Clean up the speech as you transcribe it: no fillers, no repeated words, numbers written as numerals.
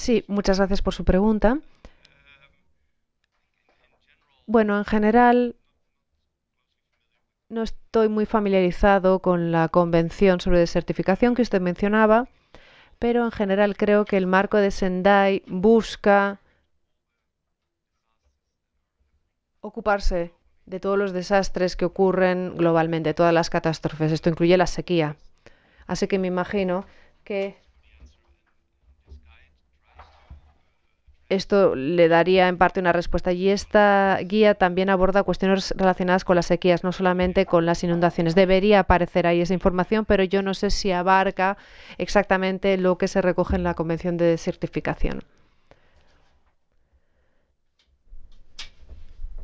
Sí, muchas gracias por su pregunta. Bueno, en general no estoy muy familiarizado con la convención sobre desertificación que usted mencionaba, pero en general creo que el marco de Sendai busca ocuparse de todos los desastres que ocurren globalmente, todas las catástrofes. Esto incluye la sequía. Así que me imagino que esto le daría en parte una respuesta. Y esta guía también aborda cuestiones relacionadas con las sequías, no solamente con las inundaciones. Debería aparecer ahí esa información, pero yo no sé si abarca exactamente lo que se recoge en la Convención de Desertificación.